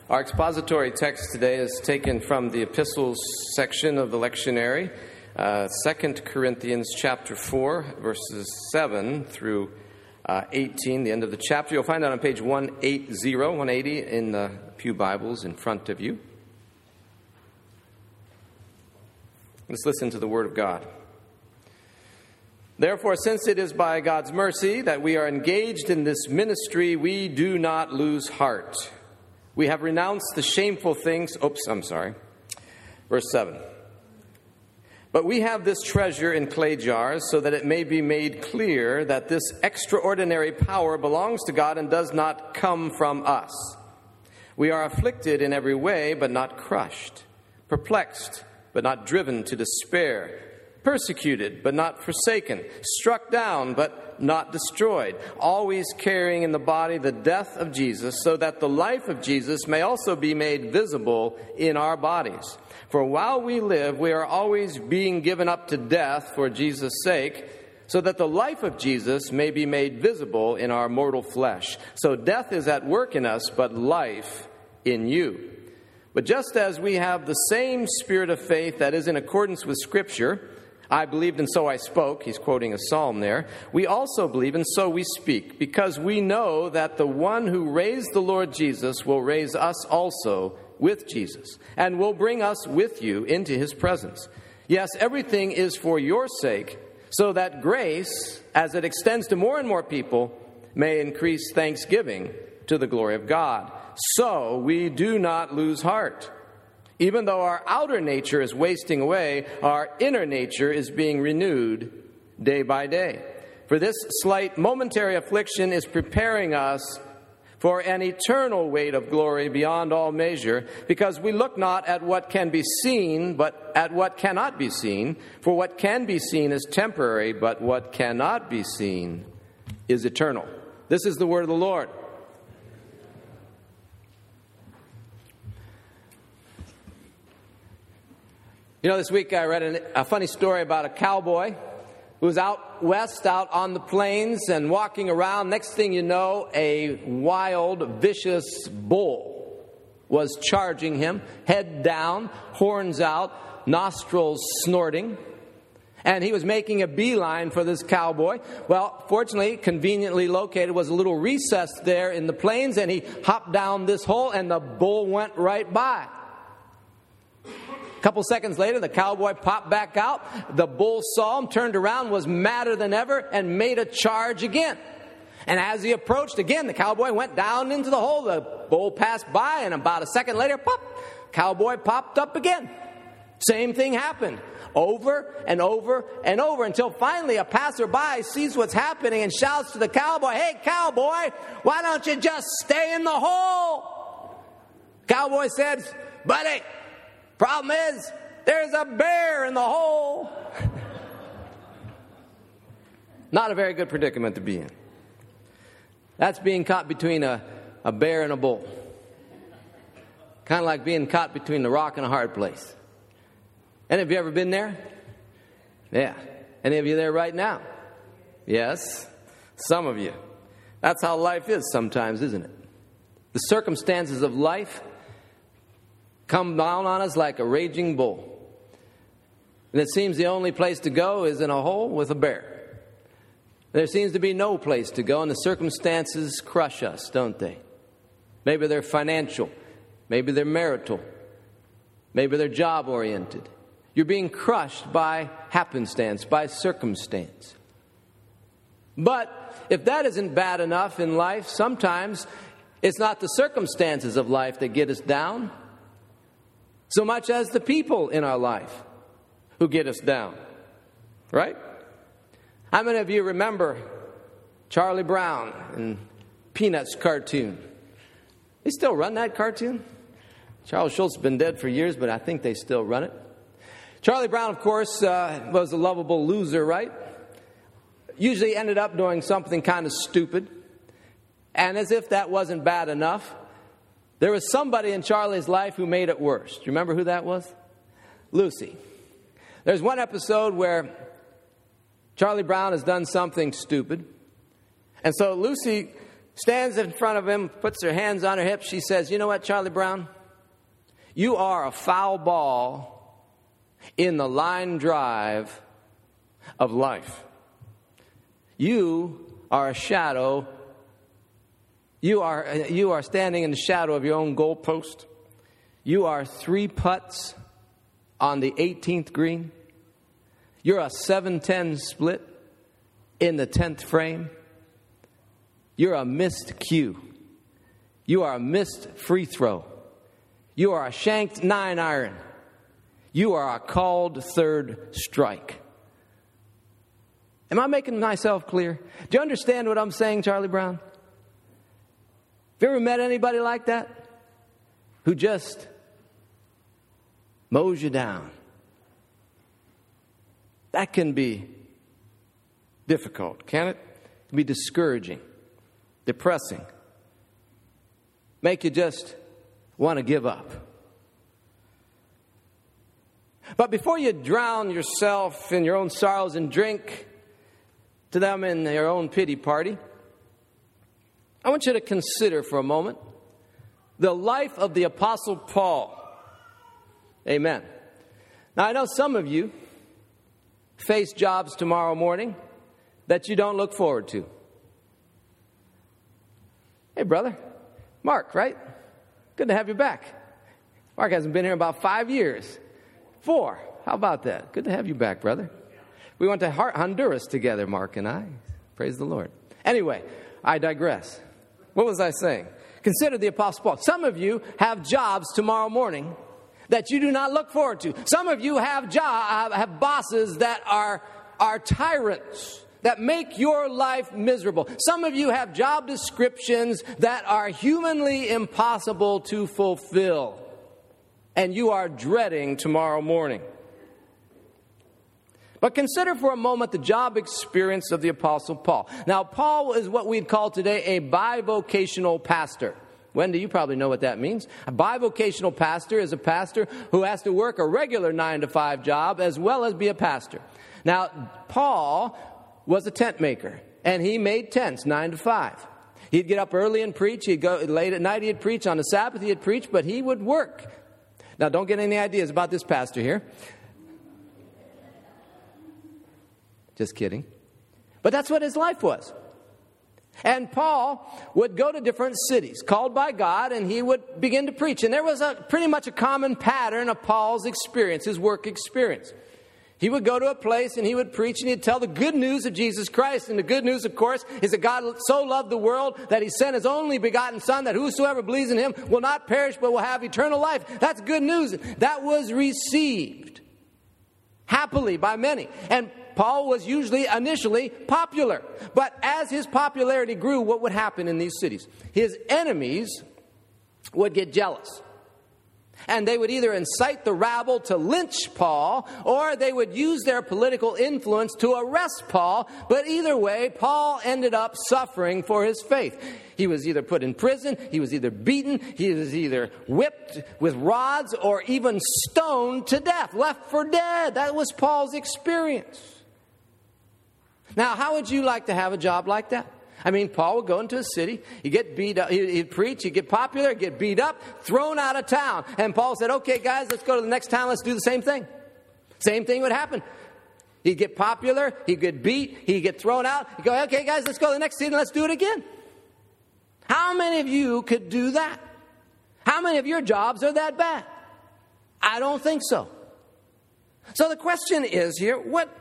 Our expository text today is taken from the epistles section of the lectionary, 2 Corinthians chapter 4, verses 7 through 18, the end of the chapter. You'll find that on page 180 in the Pew Bibles in front of you. Let's listen to the Word of God. Therefore, since it is by God's mercy that we are engaged in this ministry, we do not lose heart. We have renounced the shameful things. Verse 7. But we have this treasure in clay jars so that it may be made clear that this extraordinary power belongs to God and does not come from us. We are afflicted in every way, but not crushed. Perplexed, but not driven to despair. Persecuted, but not forsaken. Struck down, but not destroyed. Always carrying in the body the death of Jesus, so that the life of Jesus may also be made visible in our bodies. For while we live, we are always being given up to death for Jesus' sake, so that the life of Jesus may be made visible in our mortal flesh. So death is at work in us, but life in you. But just as we have the same spirit of faith that is in accordance with Scripture, I believed and so I spoke. He's quoting a psalm there. We also believe and so we speak, because we know that the one who raised the Lord Jesus will raise us also with Jesus, and will bring us with you into his presence. Yes, everything is for your sake, so that grace, as it extends to more and more people, may increase thanksgiving to the glory of God. So we do not lose heart. Even though our outer nature is wasting away, our inner nature is being renewed day by day. For this slight momentary affliction is preparing us for an eternal weight of glory beyond all measure, because we look not at what can be seen, but at what cannot be seen. For what can be seen is temporary, but what cannot be seen is eternal. This is the word of the Lord. You know, this week I read a funny story about a cowboy who was out west, out on the plains and walking around. Next thing you know, a wild, vicious bull was charging him, head down, horns out, nostrils snorting. And he was making a beeline for this cowboy. Well, fortunately, conveniently located was a little recess there in the plains, and he hopped down this hole and the bull went right by. A couple seconds later, the cowboy popped back out. The bull saw him, turned around, was madder than ever, and made a charge again. And as he approached again, the cowboy went down into the hole. The bull passed by, and about a second later, pop, cowboy popped up again. Same thing happened over and over and over, until finally a passerby sees what's happening and shouts to the cowboy, "Hey, cowboy, why don't you just stay in the hole?" Cowboy said, "Buddy, problem is, there's a bear in the hole." Not a very good predicament to be in. That's being caught between a bear and a bull. Kind of like being caught between a rock and a hard place. Any of you ever been there? Yeah. Any of you there right now? Yes. Some of you. That's how life is sometimes, isn't it? The circumstances of life come down on us like a raging bull. And it seems the only place to go is in a hole with a bear. There seems to be no place to go, and the circumstances crush us, don't they? Maybe they're financial. Maybe they're marital. Maybe they're job-oriented. You're being crushed by happenstance, by circumstance. But if that isn't bad enough in life, sometimes it's not the circumstances of life that get us down so much as the people in our life who get us down. Right? How many of you remember Charlie Brown and Peanuts cartoon? They still run that cartoon? Charles Schultz has been dead for years, but I think they still run it. Charlie Brown, of course, was a lovable loser, right? Usually ended up doing something kind of stupid. And as if that wasn't bad enough, there was somebody in Charlie's life who made it worse. Do you remember who that was? Lucy. There's one episode where Charlie Brown has done something stupid. And so Lucy stands in front of him, puts her hands on her hips. She says, you know what, Charlie Brown? You are a foul ball in the line drive of life. You are a shadow. You are standing in the shadow of your own goalpost. You are 3 putts on the 18th green. You're a 7-10 split in the 10th frame. You're a missed cue. You are a missed free throw. You are a shanked 9-iron. You are a called 3rd strike. Am I making myself clear? Do you understand what I'm saying, Charlie Brown? Have you ever met anybody like that? Who just mows you down? That can be difficult, can it? It can be discouraging, depressing, make you just want to give up. But before you drown yourself in your own sorrows and drink to them in your own pity party, I want you to consider for a moment the life of the Apostle Paul. Amen. Now, I know some of you face jobs tomorrow morning that you don't look forward to. Hey, brother. Mark, right? Good to have you back. Mark hasn't been here about 5 years. 4. How about that? Good to have you back, brother. We went to Honduras together, Mark and I. Praise the Lord. Anyway, I digress. What was I saying? Consider the Apostle Paul. Some of you have jobs tomorrow morning that you do not look forward to. Some of you have bosses that are tyrants, that make your life miserable. Some of you have job descriptions that are humanly impossible to fulfill, and you are dreading tomorrow morning. But consider for a moment the job experience of the Apostle Paul. Now, Paul is what we'd call today a bivocational pastor. Wendy, you probably know what that means. A bivocational pastor is a pastor who has to work a regular 9-to-5 job as well as be a pastor. Now, Paul was a tent maker, and he made tents 9 to 5. He'd get up early and preach. He'd go late at night. He'd preach. On the Sabbath, he'd preach, but he would work. Now, don't get any ideas about this pastor here. Just kidding. But that's what his life was. And Paul would go to different cities called by God, and he would begin to preach. And there was pretty much a common pattern of Paul's experience, his work experience. He would go to a place and he would preach and he'd tell the good news of Jesus Christ. And the good news, of course, is that God so loved the world that he sent his only begotten Son, that whosoever believes in him will not perish but will have eternal life. That's good news. That was received happily by many. And Paul was initially popular. But as his popularity grew, what would happen in these cities? His enemies would get jealous. And they would either incite the rabble to lynch Paul, or they would use their political influence to arrest Paul. But either way, Paul ended up suffering for his faith. He was either put in prison, he was either beaten, he was either whipped with rods, or even stoned to death, left for dead. That was Paul's experience. Now, how would you like to have a job like that? I mean, Paul would go into a city, he'd get beat up, he'd preach, he'd get popular, get beat up, thrown out of town. And Paul said, okay, guys, let's go to the next town, let's do the same thing. Same thing would happen. He'd get popular, he'd get beat, he'd get thrown out. He'd go, okay, guys, let's go to the next city and let's do it again. How many of you could do that? How many of your jobs are that bad? I don't think so. So the question is here, what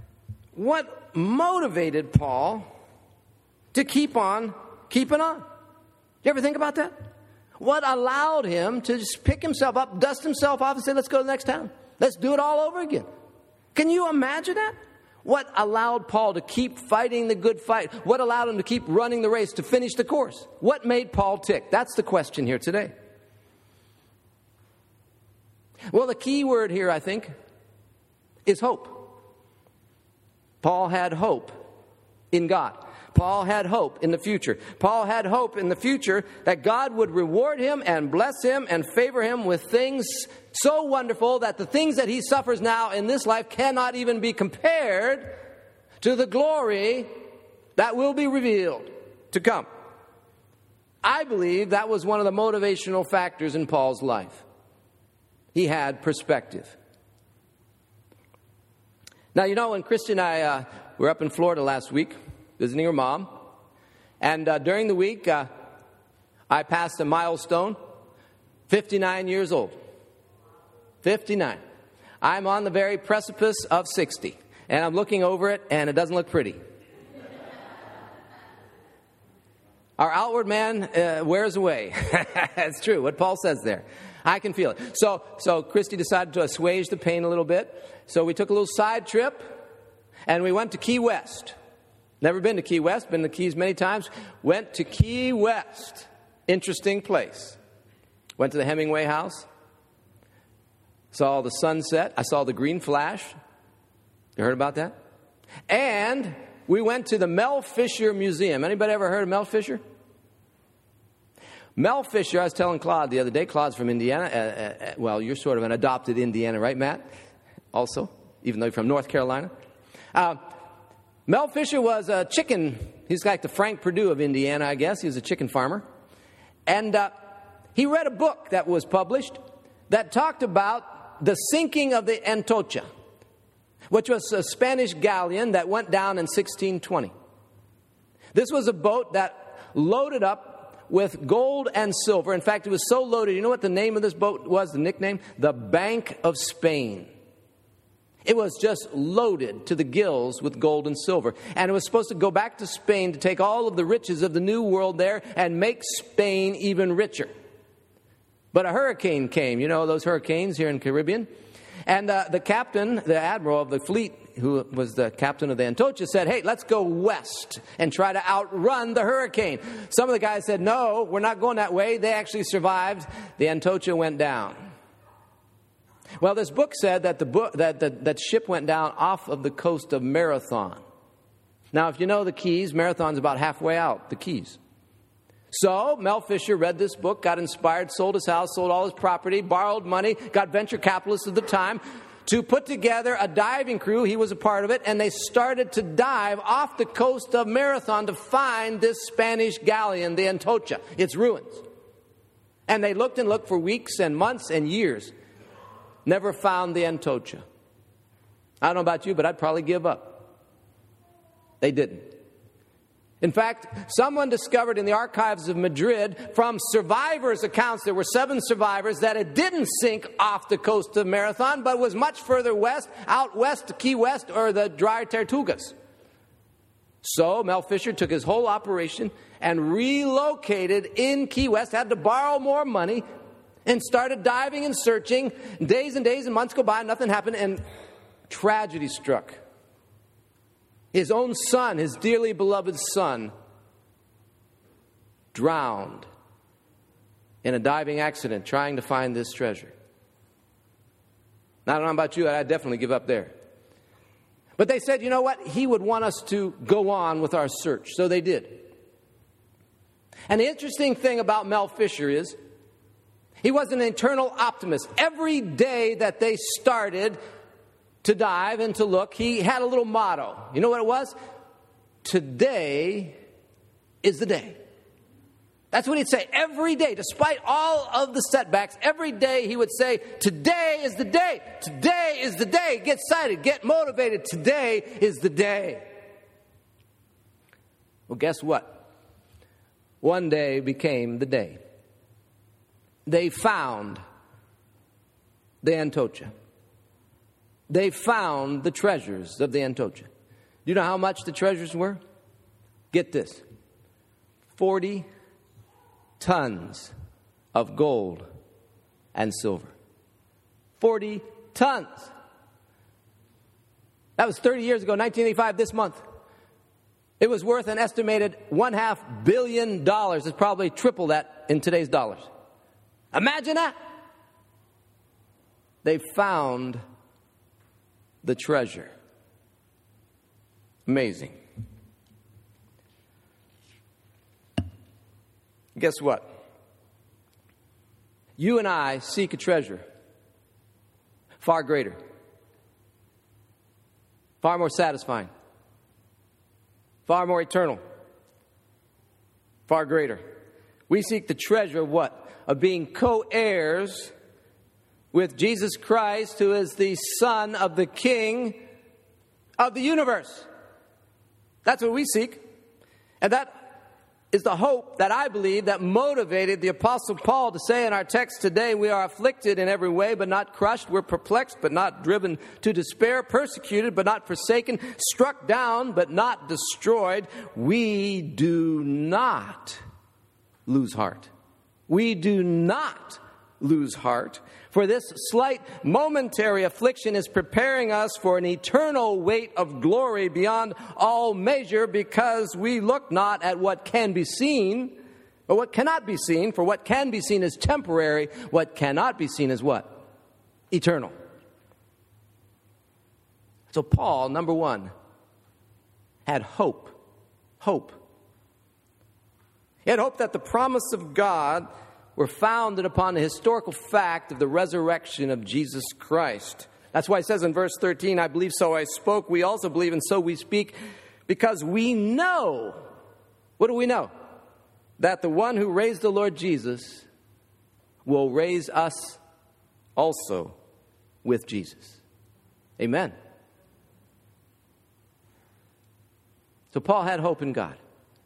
motivated Paul to keep on keeping on? You ever think about that? What allowed him to just pick himself up, dust himself off, and say, let's go to the next town. Let's do it all over again. Can you imagine that? What allowed Paul to keep fighting the good fight? What allowed him to keep running the race, to finish the course? What made Paul tick? That's the question here today. Well, the key word here, I think, is hope. Paul had hope in God. Paul had hope in the future. Paul had hope in the future that God would reward him and bless him and favor him with things so wonderful that the things that he suffers now in this life cannot even be compared to the glory that will be revealed to come. I believe that was one of the motivational factors in Paul's life. He had perspective. Now, you know, when Christy and I were up in Florida last week visiting her mom, and during the week I passed a milestone, 59 years old. 59. I'm on the very precipice of 60, and I'm looking over it, and it doesn't look pretty. Our outward man wears away. That's true, what Paul says there. I can feel it. So Christy decided to assuage the pain a little bit. So we took a little side trip, and we went to Key West. Never been to Key West, been to Keys many times. Went to Key West. Interesting place. Went to the Hemingway house. Saw the sunset. I saw the green flash. You heard about that? And we went to the Mel Fisher Museum. Anybody ever heard of Mel Fisher? Mel Fisher, I was telling Claude the other day. Claude's from Indiana. Well, you're sort of an adopted Indiana, right, Matt? Also, even though you're from North Carolina. Mel Fisher was a chicken. He's like the Frank Perdue of Indiana, I guess. He was a chicken farmer. And he read a book that was published that talked about the sinking of the Antorcha, which was a Spanish galleon that went down in 1620. This was a boat that loaded up with gold and silver. In fact, it was so loaded, you know what the name of this boat was, the nickname? The Bank of Spain. It was just loaded to the gills with gold and silver. And it was supposed to go back to Spain to take all of the riches of the New World there and make Spain even richer. But a hurricane came, you know those hurricanes here in the Caribbean. And the captain, the admiral of the fleet, who was the captain of the Antorcha, said, hey, let's go west and try to outrun the hurricane. Some of the guys said, no, we're not going that way. They actually survived. The Antorcha went down. Well, this book said that that ship went down off of the coast of Marathon. Now, if you know the Keys, Marathon's about halfway out, the Keys. So Mel Fisher read this book, got inspired, sold his house, sold all his property, borrowed money, got venture capitalists at the time to put together a diving crew. He was a part of it, and they started to dive off the coast of Marathon to find this Spanish galleon, the Antorcha, its ruins. And they looked and looked for weeks and months and years. Never found the Antorcha. I don't know about you, but I'd probably give up. They didn't. In fact, someone discovered in the archives of Madrid from survivors' accounts, there were 7 survivors, that it didn't sink off the coast of Marathon, but was much further west, out west to Key West or the Dry Tortugas. So Mel Fisher took his whole operation and relocated in Key West, had to borrow more money, and started diving and searching. Days and days and months go by, nothing happened, and tragedy struck. His own son, his dearly beloved son, drowned in a diving accident trying to find this treasure. Now, I don't know about you, I'd definitely give up there. But they said, you know what? He would want us to go on with our search. So they did. And the interesting thing about Mel Fisher is he was an eternal optimist. Every day that they started to dive and to look, he had a little motto. You know what it was? Today is the day. That's what he'd say every day, despite all of the setbacks. Every day he would say, today is the day. Today is the day. Get excited. Get motivated. Today is the day. Well, guess what? One day became the day. They found the Antorcha. They found the treasures of the Antorcha. Do you know how much the treasures were? Get this. 40 tons of gold and silver. 40 tons. That was 30 years ago, 1985, this month. It was worth an estimated $1.5 billion. It's probably triple that in today's dollars. Imagine that. They found the treasure. Amazing. Guess what? You and I seek a treasure far greater, far more satisfying, far more eternal, far greater. We seek the treasure of what? Of being co-heirs with Jesus Christ, who is the Son of the King of the universe. That's what we seek. And that is the hope that I believe that motivated the Apostle Paul to say in our text today, we are afflicted in every way, but not crushed. We're perplexed, but not driven to despair. Persecuted, but not forsaken. Struck down, but not destroyed. We do not lose heart. We do not lose heart. For this slight momentary affliction is preparing us for an eternal weight of glory beyond all measure, because we look not at what can be seen, but what cannot be seen. For what can be seen is temporary. What cannot be seen is what? Eternal. So Paul, number one, had hope. Hope. He had hope that the promise of God were founded upon the historical fact of the resurrection of Jesus Christ. That's why it says in verse 13, I believe, so I spoke. We also believe, and so we speak, because we know. What do we know? That the one who raised the Lord Jesus will raise us also with Jesus. Amen. So Paul had hope in God.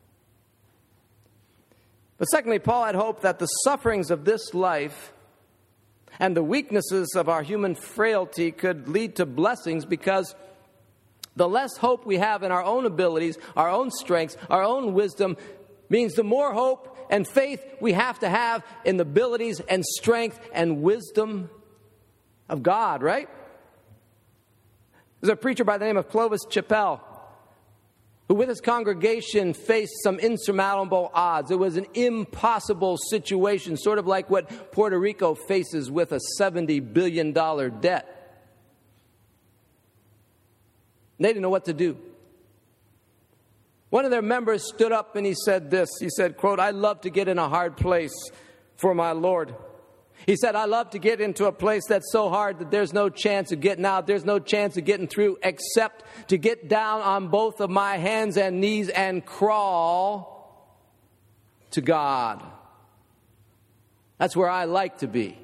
But secondly, Paul had hope that the sufferings of this life and the weaknesses of our human frailty could lead to blessings, because the less hope we have in our own abilities, our own strengths, our own wisdom, means the more hope and faith we have to have in the abilities and strength and wisdom of God, right? There's a preacher by the name of Clovis Chappell who with his congregation faced some insurmountable odds. It was an impossible situation, sort of like what Puerto Rico faces with a $70 billion debt. They didn't know what to do. One of their members stood up and he said this. He said, quote, I love to get in a hard place for my Lord. He said, I love to get into a place that's so hard that there's no chance of getting out. There's no chance of getting through except to get down on both of my hands and knees and crawl to God. That's where I like to be.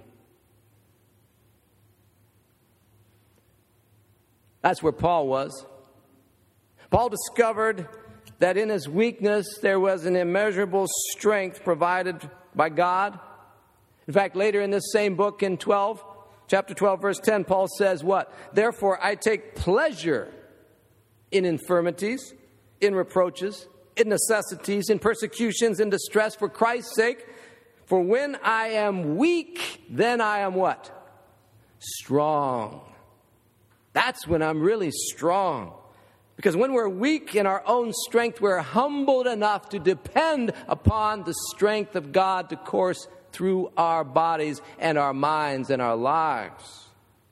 That's where Paul was. Paul discovered that in his weakness there was an immeasurable strength provided by God. In fact, later in this same book in chapter 12, verse 10, Paul says what? Therefore, I take pleasure in infirmities, in reproaches, in necessities, in persecutions, in distress for Christ's sake. For when I am weak, then I am what? Strong. That's when I'm really strong. Because when we're weak in our own strength, we're humbled enough to depend upon the strength of God to course through our bodies and our minds and our lives.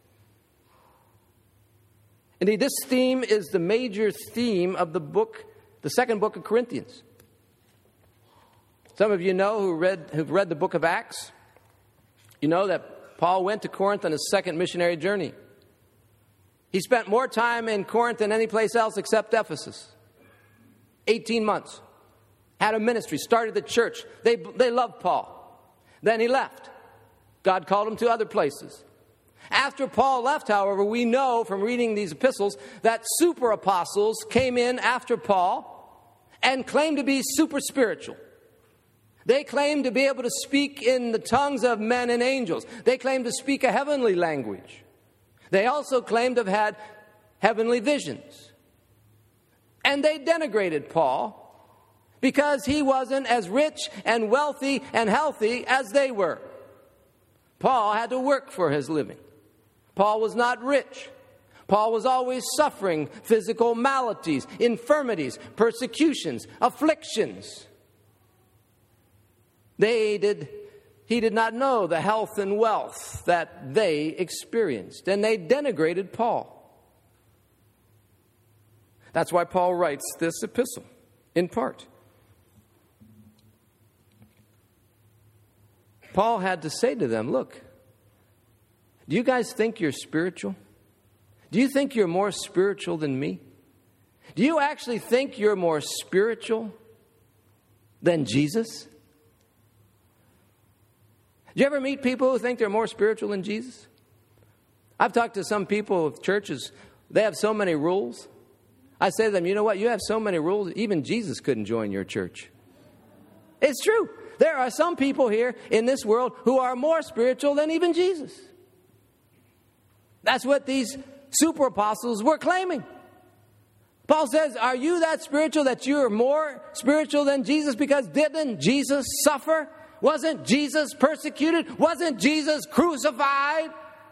Indeed, this theme is the major theme of the second book of Corinthians. Some of you know who've read the book of Acts. You know that Paul went to Corinth on his second missionary journey. He spent more time in Corinth than any place else except Ephesus. 18 months. Had a ministry, started the church. They loved Paul. Then he left. God called him to other places. After Paul left, however, we know from reading these epistles that super apostles came in after Paul and claimed to be super spiritual. They claimed to be able to speak in the tongues of men and angels. They claimed to speak a heavenly language. They also claimed to have had heavenly visions. And they denigrated Paul because he wasn't as rich and wealthy and healthy as they were. Paul had to work for his living. Paul was not rich. Paul was always suffering physical maladies, infirmities, persecutions, afflictions. He did not know the health and wealth that they experienced, and they denigrated Paul. That's why Paul writes this epistle, in part. Paul had to say to them, look, do you guys think you're spiritual? Do you think you're more spiritual than me? Do you actually think you're more spiritual than Jesus? Do you ever meet people who think they're more spiritual than Jesus? I've talked to some people of churches, they have so many rules. I say to them, you know what, you have so many rules, even Jesus couldn't join your church. It's true. There are some people here in this world who are more spiritual than even Jesus. That's what these super apostles were claiming. Paul says, are you that spiritual that you're more spiritual than Jesus? Because didn't Jesus suffer? Wasn't Jesus persecuted? Wasn't Jesus crucified?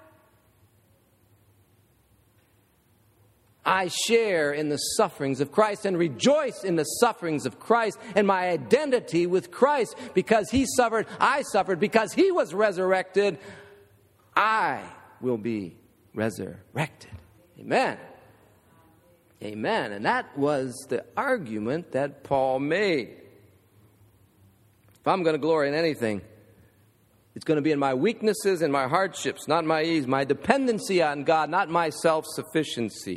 I share in the sufferings of Christ and rejoice in the sufferings of Christ and my identity with Christ. Because he suffered, I suffered. Because he was resurrected, I will be resurrected. Amen. Amen. And that was the argument that Paul made. If I'm going to glory in anything, it's going to be in my weaknesses and my hardships, not my ease, my dependency on God, not my self-sufficiency.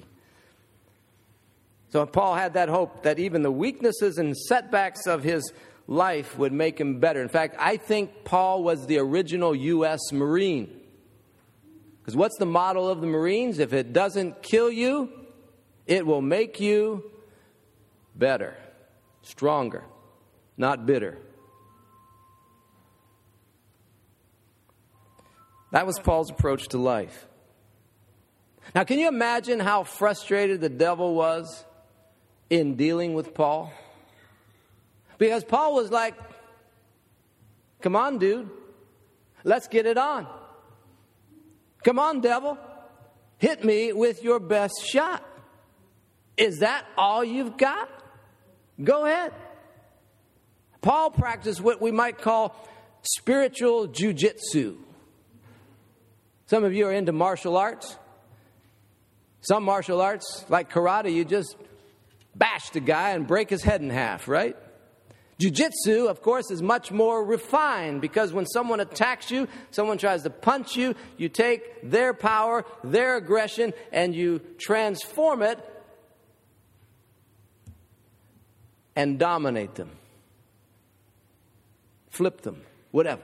So Paul had that hope that even the weaknesses and setbacks of his life would make him better. In fact, I think Paul was the original U.S. Marine. Because what's the motto of the Marines? If it doesn't kill you, it will make you better, stronger, not bitter. That was Paul's approach to life. Now, can you imagine how frustrated the devil was in dealing with Paul? Because Paul was like, come on, dude, let's get it on. Come on, devil, hit me with your best shot. Is that all you've got? Go ahead. Paul practiced what we might call spiritual jujitsu. Some of you are into martial arts. Some martial arts, like karate, you just bash the guy and break his head in half, right? Jiu-jitsu, of course, is much more refined because when someone attacks you, someone tries to punch you, you take their power, their aggression, and you transform it and dominate them. Flip them, whatever.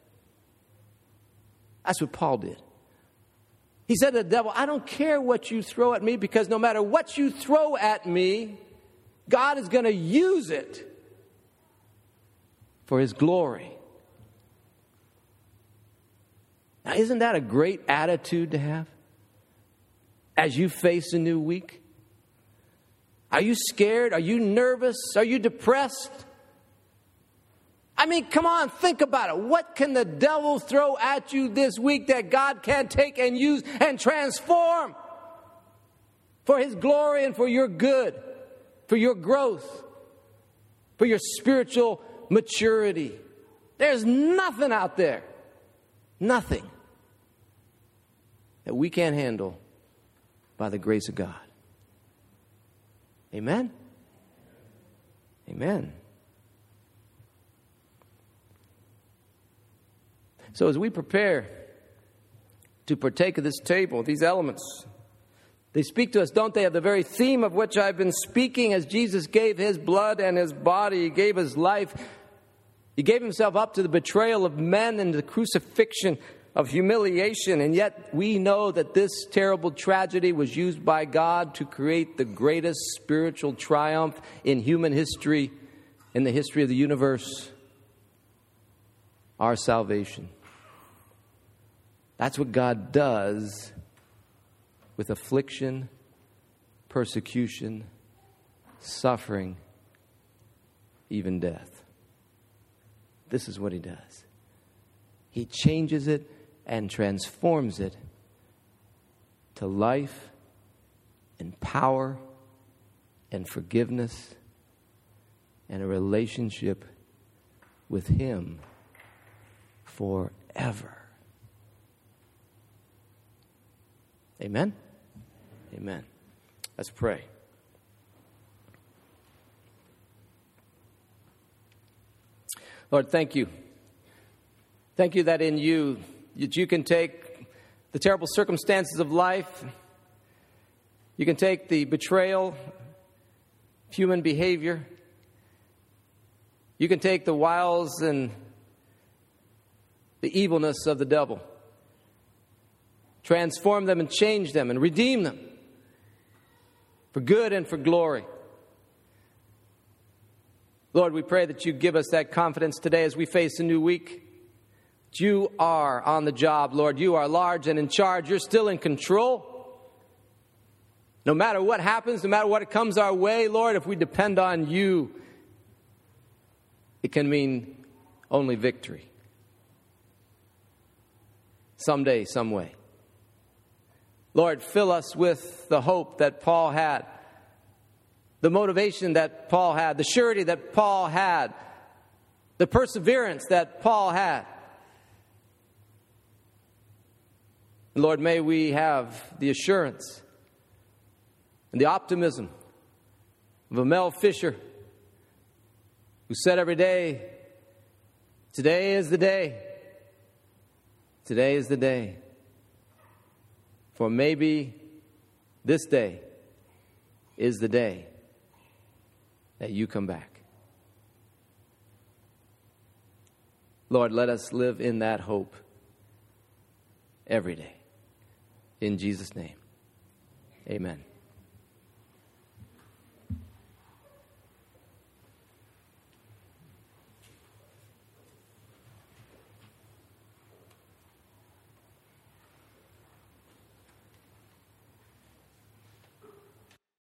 That's what Paul did. He said to the devil, I don't care what you throw at me, because no matter what you throw at me, God is going to use it for his glory. Now, isn't that a great attitude to have as you face a new week? Are you scared? Are you nervous? Are you depressed? I mean, come on, think about it. What can the devil throw at you this week that God can take and use and transform for his glory and for your good, for your growth, for your spiritual maturity? There's nothing out there, nothing that we can't handle by the grace of God. Amen? Amen. So as we prepare to partake of this table, these elements, they speak to us, don't they, of the very theme of which I've been speaking as Jesus gave his blood and his body. He gave his life. He gave himself up to the betrayal of men and the crucifixion of humiliation. And yet we know that this terrible tragedy was used by God to create the greatest spiritual triumph in human history, in the history of the universe, our salvation. That's what God does with affliction, persecution, suffering, even death. This is what he does. He changes it and transforms it to life and power and forgiveness and a relationship with him forever. Amen? Amen. Let's pray. Lord, thank you. Thank you that in you, that you can take the terrible circumstances of life, you can take the betrayal of human behavior, you can take the wiles and the evilness of the devil. Transform them and change them and redeem them for good and for glory. Lord, we pray that you give us that confidence today as we face a new week. That you are on the job, Lord. You are large and in charge. You're still in control. No matter what happens, no matter what comes our way, Lord, if we depend on you, it can mean only victory. Someday, some way. Lord, fill us with the hope that Paul had, the motivation that Paul had, the surety that Paul had, the perseverance that Paul had. Lord, may we have the assurance and the optimism of a Mel Fisher who said every day, today is the day. Today is the day. For maybe this day is the day that you come back. Lord, let us live in that hope every day. In Jesus' name, amen.